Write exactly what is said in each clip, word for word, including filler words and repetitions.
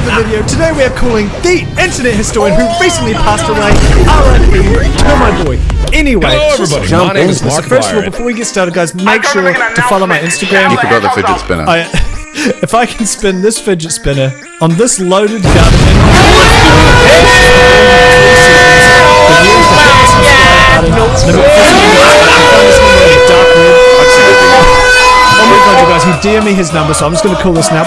the video. Today we are calling the internet historian who recently passed away, R I P to my boy. Anyway, hello everybody, my name is Mark First of all, before we get started, guys, make sure to follow my Instagram. You forgot the fidget spinner. I, if I can spin this fidget spinner on this loaded gun, oh my god, you guys, he D M'd me his number, so I'm just going to call this now.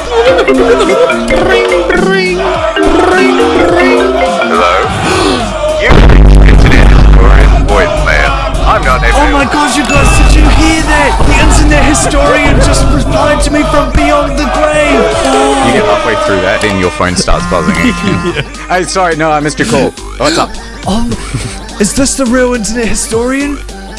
Hello? You internet historian voicemail. I'm not everyone. Oh my god, you guys, did you hear that? The internet historian just replied to me from beyond the grave. You get halfway through that, then your phone starts buzzing again. Hey, sorry, no, I missed your call. What's up? Oh, is this the real internet historian?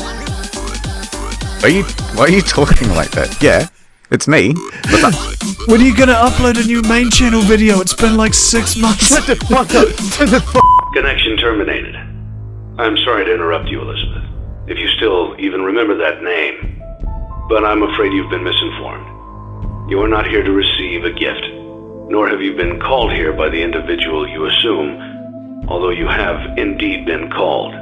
Are you, why are you talking like that? Yeah, it's me. What's up? When are you gonna upload a new main channel video? It's been like six months. Shut the fuck up. Shut the fuck up. Connection terminated. I'm sorry to interrupt you, Elizabeth, if you still even remember that name. But I'm afraid you've been misinformed. You are not here to receive a gift, nor have you been called here by the individual you assume, although you have indeed been called.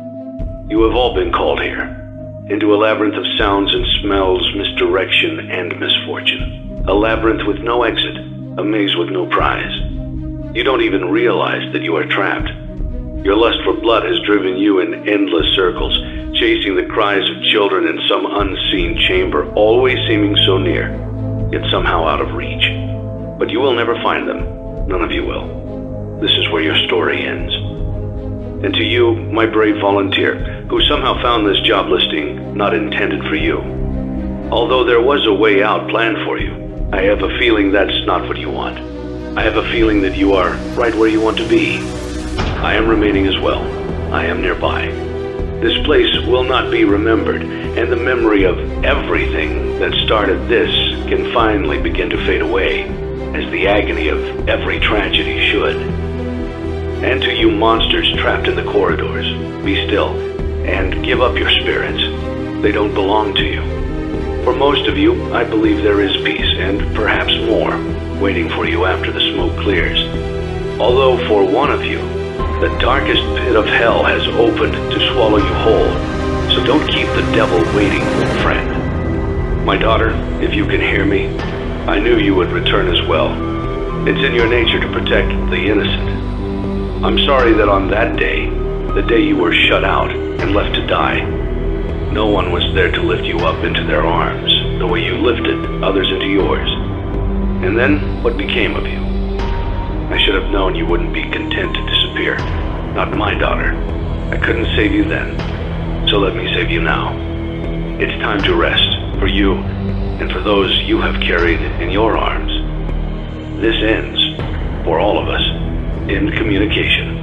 You have all been called here, into a labyrinth of sounds and smells, misdirection and misfortune. A labyrinth with no exit, a maze with no prize. You don't even realize that you are trapped. Your lust for blood has driven you in endless circles, chasing the cries of children in some unseen chamber, always seeming so near, yet somehow out of reach. But you will never find them. None of you will. This is where your story ends. And to you, my brave volunteer, who somehow found this job listing not intended for you. Although there was a way out planned for you, I have a feeling that's not what you want. I have a feeling that you are right where you want to be. I am remaining as well. I am nearby. This place will not be remembered, and the memory of everything that started this can finally begin to fade away, as the agony of every tragedy should. And to you monsters trapped in the corridors, be still, and give up your spirits. They don't belong to you. For most of you, I believe there is peace, and perhaps more, waiting for you after the smoke clears. Although for one of you, the darkest pit of hell has opened to swallow you whole, so don't keep the devil waiting, friend. My daughter, if you can hear me, I knew you would return as well. It's in your nature to protect the innocent. I'm sorry that on that day, the day you were shut out and left to die, no one was there to lift you up into their arms, the way you lifted others into yours. And then, what became of you? I should have known you wouldn't be content to disappear. Not my daughter. I couldn't save you then, so let me save you now. It's time to rest, for you, and for those you have carried in your arms. This ends, for all of us, in communication.